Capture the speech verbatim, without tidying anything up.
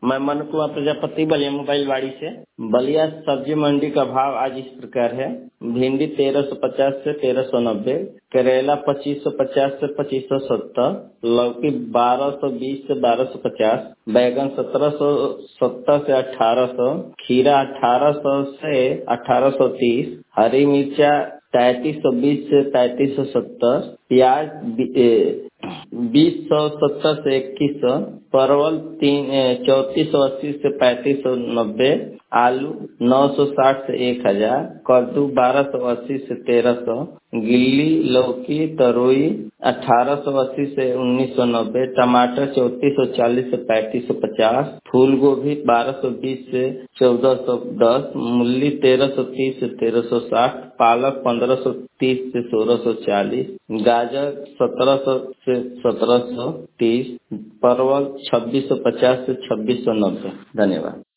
मैं मनु कुमार प्रजापति बलिया मोबाइल वाड़ी से। बलिया सब्जी मंडी का भाव आज इस प्रकार है। भिंडी तेरह सौ पचास से तेरह सौ नब्बे, करेला पच्चीस सौ पचास से पच्चीस सौ सत्तर, लौकी बारह सौ बीस से बारह सौ पचास, बैगन सत्रह सौ सत्तर से अठारह सौ, खीरा अठारह सौ से अठारह सौ तीस, हरी मिर्चा तैतीस सौ बीस से तैतीस सौ सत्तर, प्याज बीस सौ सत्तर से इक्कीस सौ, परवल तीन चौतीस सौ अस्सी से पैंतीस सौ नब्बे, आलू नौ सौ साठ से एक हजार, कद्दू बारह सौ अस्सी से तेरह सौ, गिल्ली लौकी तरोई अठारह सौ अस्सी से उन्नीस सौ नब्बे, टमाटर चौतीस सौ चालीस से पैंतीस सौ पचास, फूल गोभी बारह सौ बीस से चौदह सौ दस, मूली तेरह सौ तीस से तेरह सौ साठ, पालक पंद्रह सौ तीस से सोलह सौ चालीस, गाजर सत्रह सौ से सत्रह सौ तीस, परवल छब्बीस सौ पचास से छब्बीस सौ नब्बे। धन्यवाद।